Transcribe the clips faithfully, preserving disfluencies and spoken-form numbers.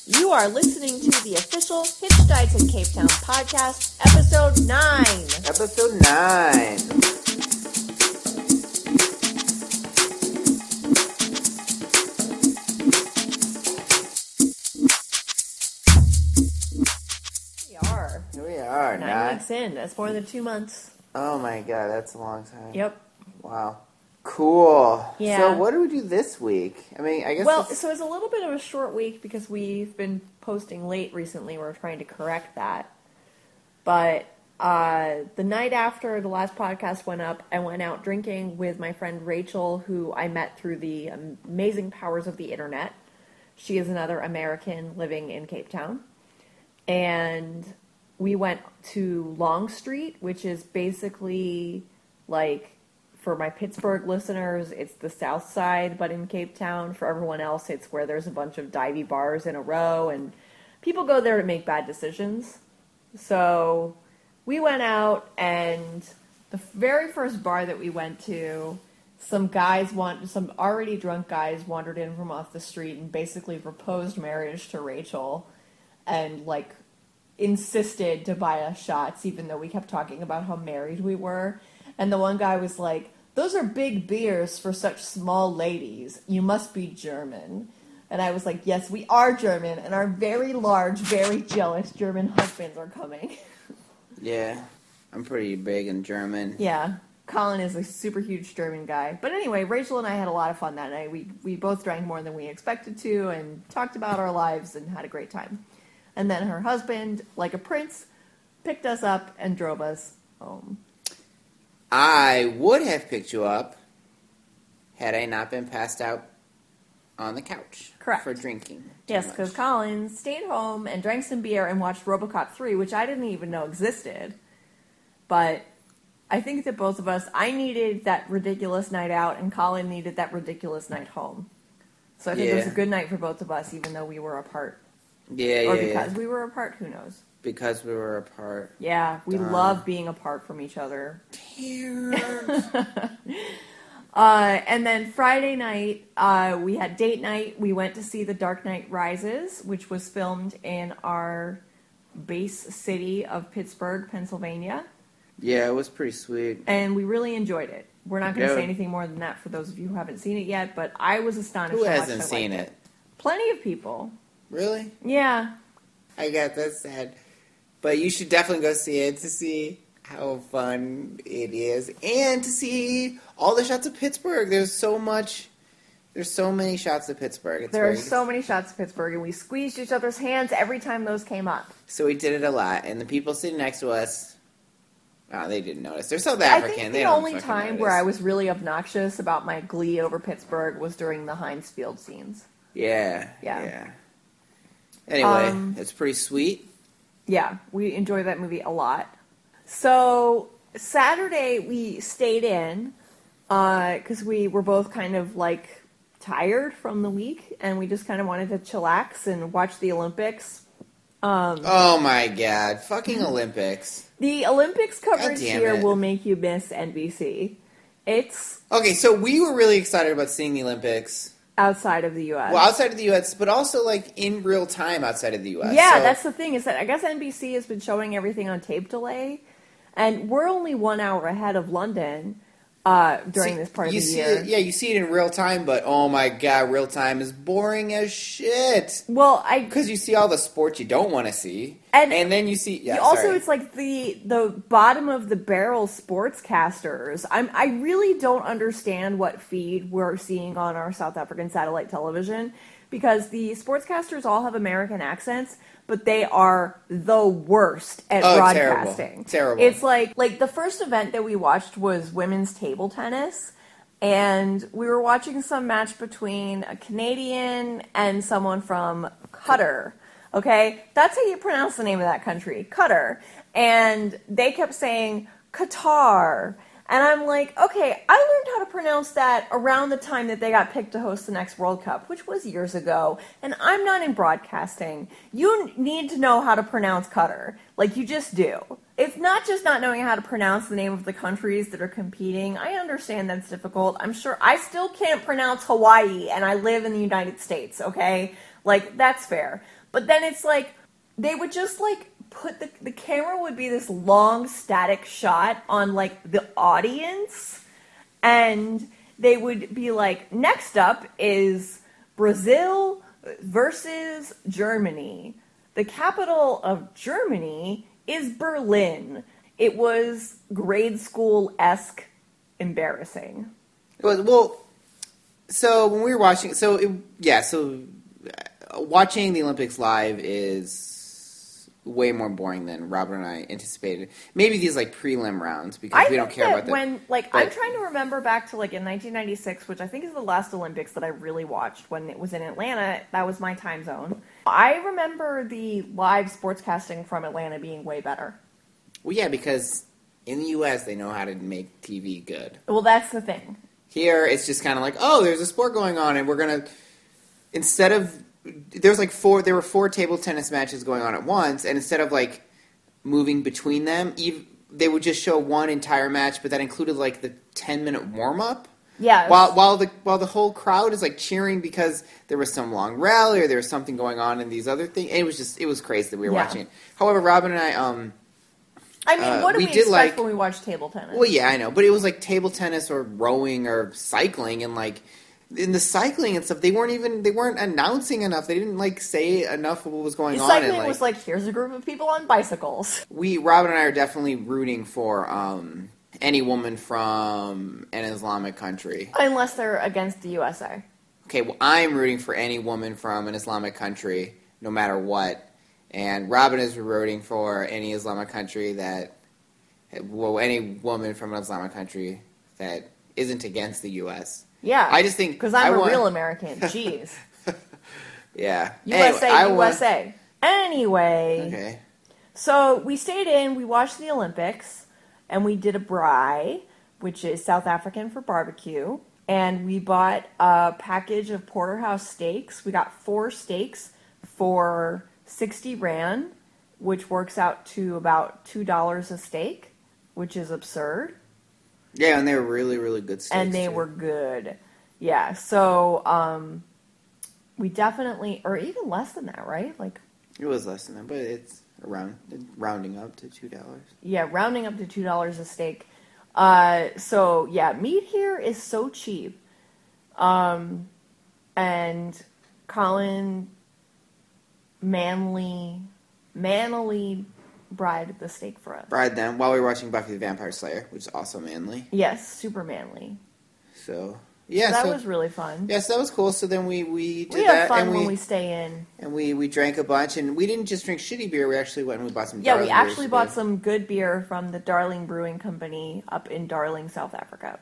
You are listening to the official Hitchhikes in Cape Town podcast, episode nine. Episode nine. We are. Here we are. Nine nine. weeks in. That's more than two months. Oh my god, that's a long time. Yep. Wow. Cool. Yeah. So what do we do this week? I mean, I guess. Well, it's... so it's a little bit of a short week because we've been posting late recently. We're trying to correct that. But uh, the night after the last podcast went up, I went out drinking with my friend Rachel, who I met through the amazing powers of the internet. She is another American living in Cape Town. And we went to Long Street, which is basically like... For my Pittsburgh listeners, it's the South Side, but in Cape Town. For everyone else, it's where there's a bunch of divey bars in a row, and people go there to make bad decisions. So we went out, and the very first bar that we went to, some guys, want, some already drunk guys wandered in from off the street and basically proposed marriage to Rachel, and like insisted to buy us shots, even though we kept talking about how married we were. And the one guy was like, "Those are big beers for such small ladies. You must be German." And I was like, "Yes, we are German, and our very large, very jealous German husbands are coming." Yeah, I'm pretty big in German. Yeah, Colin is a super huge German guy. But anyway, Rachel and I had a lot of fun that night. We we both drank more than we expected to and talked about our lives and had a great time. And then her husband, like a prince, picked us up and drove us home. I would have picked you up had I not been passed out on the couch. Correct. For drinking. Yes, because Colin stayed home and drank some beer and watched RoboCop three, which I didn't even know existed. But I think that both of us, I needed that ridiculous night out, and Colin needed that ridiculous night home. So I think yeah. it was a good night for both of us, even though we were apart. Yeah, yeah, Or because yeah. we were apart, who knows? Because we were apart. Yeah, we Darn. love being apart from each other. Tears. Uh, and then Friday night, uh, we had date night. We went to see The Dark Knight Rises, which was filmed in our base city of Pittsburgh, Pennsylvania. Yeah, it was pretty sweet. And we really enjoyed it. We're not going to Yeah. say anything more than that for those of you who haven't seen it yet, but I was astonished Who how much hasn't I seen liked it? Plenty of people. Really? Yeah. I got that sad. But you should definitely go see it to see how fun it is and to see all the shots of Pittsburgh. There's so much, there's so many shots of Pittsburgh. It's There are very, so many shots of Pittsburgh, and we squeezed each other's hands every time those came up. So we did it a lot, and the people sitting next to us, oh, they didn't notice. They're South I African. think they the don't only fucking time notice. where I was really obnoxious about my glee over Pittsburgh was during the Heinz Field scenes. Yeah, Yeah. yeah. Anyway, Um, it's pretty sweet. Yeah, we enjoyed that movie a lot. So Saturday we stayed in because uh, we were both kind of like tired from the week, and we just kind of wanted to chillax and watch the Olympics. Um, Oh my god, fucking Olympics. the Olympics coverage damn here it. will make you miss N B C. It's Okay, so we were really excited about seeing the Olympics. outside of the U S. Well, outside of the U S, but also like in real time outside of the U S. Yeah, So- that's the thing, is that I guess N B C has been showing everything on tape delay, and we're only one hour ahead of London uh, during See, this part of you the see year. It, yeah, you see it in real time, but oh my god, real time is boring as shit. Well, I Because you see all the sports you don't want to see, And- and, then you see. Yeah, also sorry. it's like the the bottom of the barrel sportscasters. I'm I really don't understand what feed we're seeing on our South African satellite television, because the sportscasters all have American accents, but they are the worst at Oh, broadcasting. terrible. Terrible. It's like like the first event that we watched was women's table tennis. And we were watching some match between a Canadian and someone from Qatar. Okay? That's how you pronounce the name of that country. Qatar. And they kept saying Qatar. And I'm like, okay, I learned how to pronounce that around the time that they got picked to host the next World Cup, which was years ago. And I'm not in broadcasting. You need to know how to pronounce Qatar. Like, you just do. It's not just not knowing how to pronounce the name of the countries that are competing. I understand that's difficult. I'm sure I still can't pronounce Hawaii, and I live in the United States, okay? Like, that's fair. But then it's like, they would just like put the, the camera would be this long static shot on like the audience. And they would be like, next up is Brazil versus Germany. The capital of Germany is Berlin. It was grade school-esque embarrassing. Well, well, so when we were watching, so it, yeah, so uh, watching the Olympics live is way more boring than Robert and I anticipated. Maybe these like prelim rounds because I we don't care that about them. When like but, I'm trying to remember back to like in nineteen ninety-six, which I think is the last Olympics that I really watched when it was in Atlanta. That was my time zone. I remember the live sportscasting from Atlanta being way better. Well, yeah, because in the U S they know how to make T V good. Well, that's the thing. Here it's just kind of like, oh, there's a sport going on, and we're gonna instead of there's like four there were four table tennis matches going on at once, and instead of like moving between them, ev- they would just show one entire match, but that included like the ten minute warm up. Yeah. While while the while the whole crowd is like cheering because there was some long rally or there was something going on in these other things. It was just it was crazy that we were Yeah. watching it. However, Robin and I um I mean, uh, what do we we, did expect like- when we watch table tennis? well yeah, I know, but it was like table tennis or rowing or cycling, and like in the cycling and stuff, they weren't even they weren't announcing enough. They didn't like say enough of what was going The on. cycling And, like, was like, here's a group of people on bicycles. we Robin and I are definitely rooting for um any woman from an Islamic country. Unless they're against the U S A. Okay, well, I'm rooting for any woman from an Islamic country, no matter what. And Robin is rooting for any Islamic country that, well, any woman from an Islamic country that isn't against the U S. Yeah. I just think Because I'm I a want- real American. Jeez. Yeah. U S A, Anyway, I want- U S A. Anyway. Okay. So we stayed in, we watched the Olympics, and we did a braai, which is South African for barbecue. And we bought a package of porterhouse steaks. We got four steaks for sixty rand, which works out to about two dollars a steak, which is absurd. Yeah, and they were really, really good steaks. And they too. were good. Yeah, so um, we definitely, or even less than that, right? Like, It was less than that, but it's around rounding up to two dollars. yeah, rounding up to two dollars a steak. Uh, so yeah, meat here is so cheap. Um, and Colin manly, manly bride the steak for us. Fried them while we were watching Buffy the Vampire Slayer, which is also manly. Yes, super manly. So yeah, so that so, was really fun. yes, that was cool. So then we we did we have that, fun and when we, we stay in. and we we drank a bunch, and we didn't just drink shitty beer. We actually went and we bought some. Yeah, we Darling actually beers bought today. some good beer from the Darling Brewing Company up in Darling, South Africa.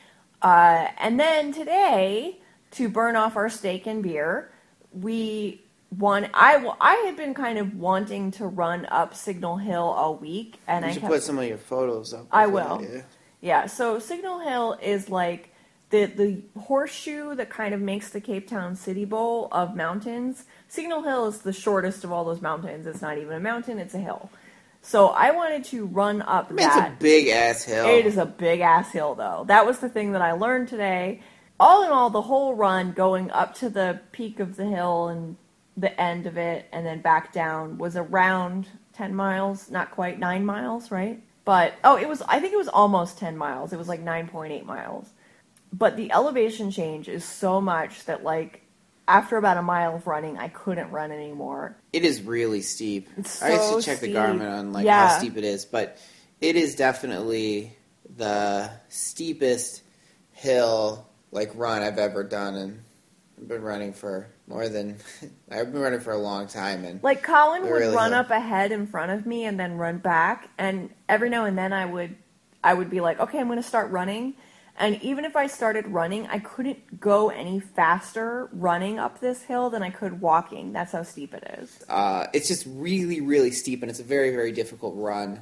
Uh, and then today, to burn off our steak and beer, we won. I, w- I had been kind of wanting to run up Signal Hill all week, and You I should kept, put some of your photos up. I with will. that, yeah. Yeah, so Signal Hill is like the the horseshoe that kind of makes the Cape Town City Bowl of mountains. Signal Hill is the shortest of all those mountains. It's not even a mountain, it's a hill. So I wanted to run up I mean, it's that. a big ass hill. It is a big ass hill, though. That was the thing that I learned today. All in all, the whole run going up to the peak of the hill and the end of it and then back down was around ten miles, not quite nine miles, right? But, oh, it was, I think it was almost ten miles. It was like nine point eight miles. But the elevation change is so much that, like, after about a mile of running, I couldn't run anymore. It is really steep. It's I used so to check steep. the Garmin on like Yeah. how steep it is, but it is definitely the steepest hill like run I've ever done, and I've been running for more than I've been running for a long time, and Like, Colin It would really run hit. up ahead in front of me and then run back, and every now and then I would, I would be like, okay, I'm going to start running, and even if I started running, I couldn't go any faster running up this hill than I could walking. That's how steep it is. uh, it's just really, really steep, and it's a very, very difficult run.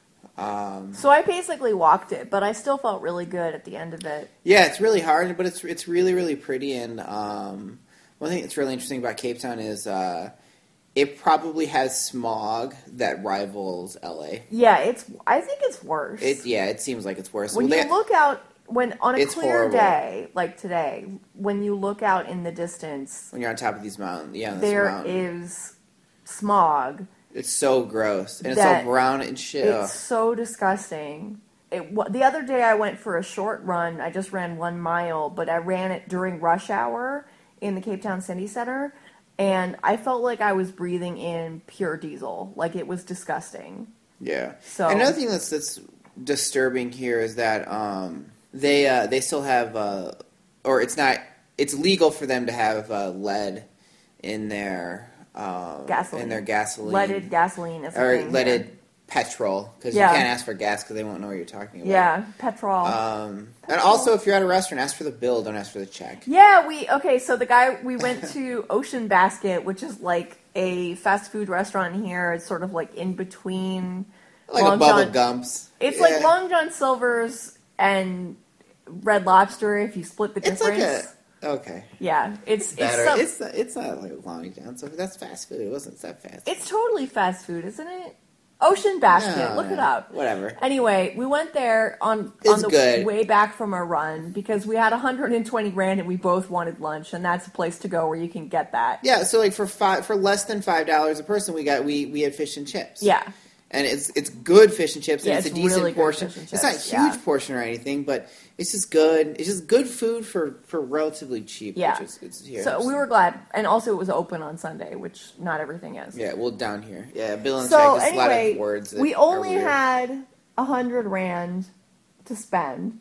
Um, So I basically walked it, but I still felt really good at the end of it. yeah, it's really hard, but it's it's really, really pretty. And um, one thing that's really interesting about Cape Town is uh, it probably has smog that rivals L A. Yeah, it's. I think it's worse. It yeah, it seems like it's worse. When Well, you they- look out, when on a It's clear horrible. day like today, when you look out in the distance, when you're on top of these mountains, yeah, on this there mountain. is smog. It's so gross. And it's That all brown and shit. It's so disgusting. It, the other day I went for a short run. I just ran one mile, but I ran it during rush hour in the Cape Town City Center, and I felt like I was breathing in pure diesel. Like, it was disgusting. Yeah. So Another thing that's that's disturbing here is that um, they uh, they still have, uh, or it's not, it's legal for them to have uh, lead in their um, gasoline. in their gasoline. Leaded gasoline is a or thing leaded here. petrol, because Yeah. you can't ask for gas because they won't know what you're talking about. Yeah, petrol. Um, and also, if you're at a restaurant, ask for the bill. Don't ask for the check. Yeah, we okay. So the guy we went to Ocean Basket, which is like a fast food restaurant here. It's sort of like in between. Like Long a Bubba John- Gumps. It's Yeah. like Long John Silver's and Red Lobster. If you split the It's difference, like a okay. yeah, it's Better. it's some, It's not, it's not like Long John. So that's fast food. It wasn't that fast. it's totally fast food, isn't it? Ocean Basket. No, Look it up. Whatever. Anyway, we went there on It's on the good. way back from our run because we had one hundred twenty grand and we both wanted lunch, and that's a place to go where you can get that. Yeah. So like for five for less than five dollars a person, we got we we had fish and chips. Yeah. And it's it's good fish and chips, and Yeah, it's a it's decent really good portion. fish and It's not a chips, huge yeah. portion or anything, but it's just good. It's just good food for, for relatively cheap. Yeah. Which is, it's here. So we were glad, and also it was open on Sunday, which not everything is. Yeah, well, down here. Yeah, Bill and So Check is a lot anyway, of words. That we are only weird. had a hundred rand to spend,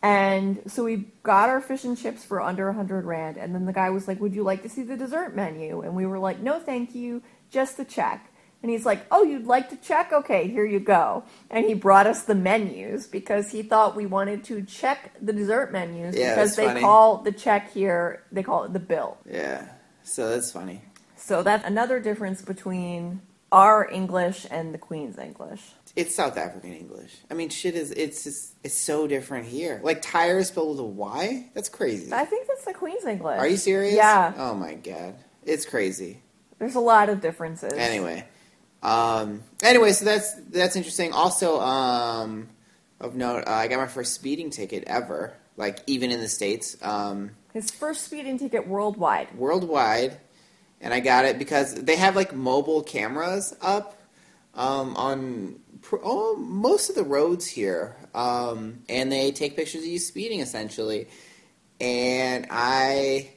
and so we got our fish and chips for under a hundred rand. And then the guy was like, "Would you like to see the dessert menu?" And we were like, "No, thank you, just the check." And he's like, "Oh, you'd like to check? Okay, here you go." And he brought us the menus because he thought we wanted to check the dessert menus Yeah, because that's they funny. call the check here, they call it the bill. Yeah, so that's funny. So that's another difference between our English and the Queen's English. It's South African English. I mean, shit is it's just it's so different here. Like tire is spelled with a Y. That's crazy. I think that's the Queen's English. Are you serious? Yeah. Oh my god, it's crazy. There's a lot of differences. Anyway, um, anyway, so that's that's interesting. Also, um, of note, uh, I got my first speeding ticket ever. Like even in the States, um, His first speeding ticket worldwide. worldwide, and I got it because they have like mobile cameras up um, on pr- oh, most of the roads here, um, and they take pictures of you speeding essentially. And I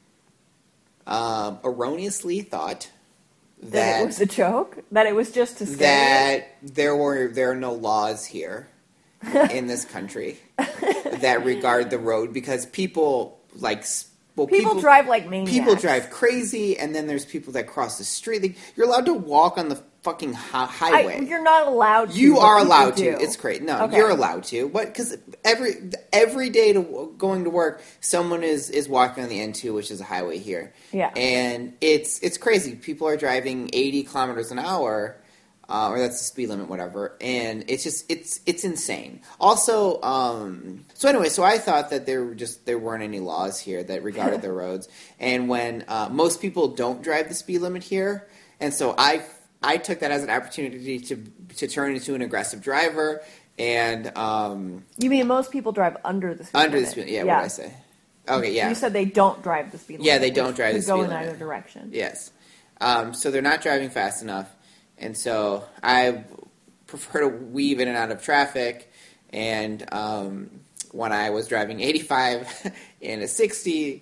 um, erroneously thought That, that it was a joke? That it was just to scare that there were there are no laws here in this country that regard the road because people like s- well you? People, drive like maniacs. people drive crazy, and then there's people that cross the street. They, you're allowed to walk on the fucking hi- highway. I, you're not allowed to. You but are people allowed to. do. It's great. No, Okay. you're allowed to. But because every every day to going to work, someone is is walking on the N two, which is a highway here. Yeah. And it's it's crazy. People are driving eighty kilometers an hour, uh, or that's the speed limit, whatever. And it's just it's it's insane. Also, um, so anyway, so I thought that there were just there weren't any laws here that regarded the roads. And when uh, most people don't drive the speed limit here, and so I. I took that as an opportunity to to turn into an aggressive driver, and um, You mean most people drive under the speed under the limit? speed. Yeah, what did I say? Okay, yeah, You said they don't drive the speed limit. Yeah, they don't which drive could the go speed in limit. either direction. yes. Um, so they're not driving fast enough, and so I prefer to weave in and out of traffic. And um, when I was driving eighty-five in a sixty,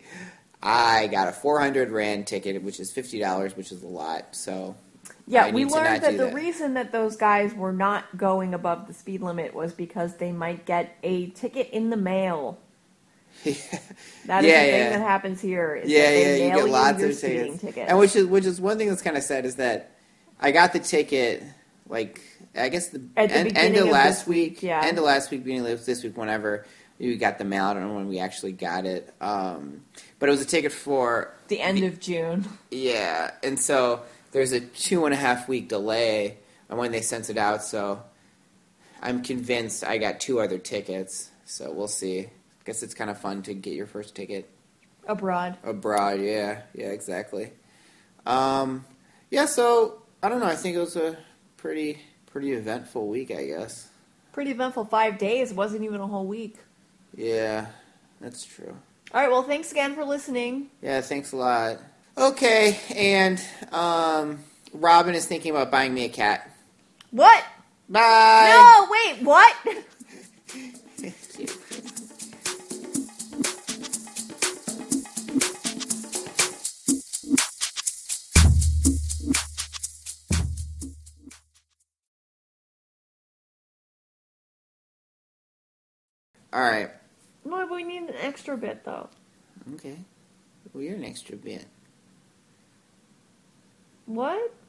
I got a four hundred rand ticket, which is fifty dollars, which is a lot. So. Yeah, I we need to learned not that do the that. reason that those guys were not going above the speed limit was because they might get a ticket in the mail. That is Yeah, the yeah. thing that happens here. Is Yeah, that they yeah, you mail get lots your of speeding tickets. tickets. And which is which is one thing that's kind of sad is that I got the ticket like I guess the, At the end, beginning end of of last this week, yeah. end of last week, beginning of this week, whenever we got the mail. I don't know when we actually got it, um, but it was a ticket for the end of June. yeah, and so there's a two and a half week delay on when they sent it out. So I'm convinced I got two other tickets. So we'll see. I guess it's kind of fun to get your first ticket. Abroad. Abroad, yeah, yeah, exactly. Um, yeah, so I don't know. I think it was a pretty, pretty eventful week, I guess. Pretty eventful five days. It wasn't even a whole week. Yeah, that's true. All right, well, thanks again for listening. Yeah, thanks a lot. Okay, and um, Robin is thinking about buying me a cat. What? Bye! No, wait, what? Alright. No, but we need an extra bit, though. Okay. Well, you're an extra bit. What?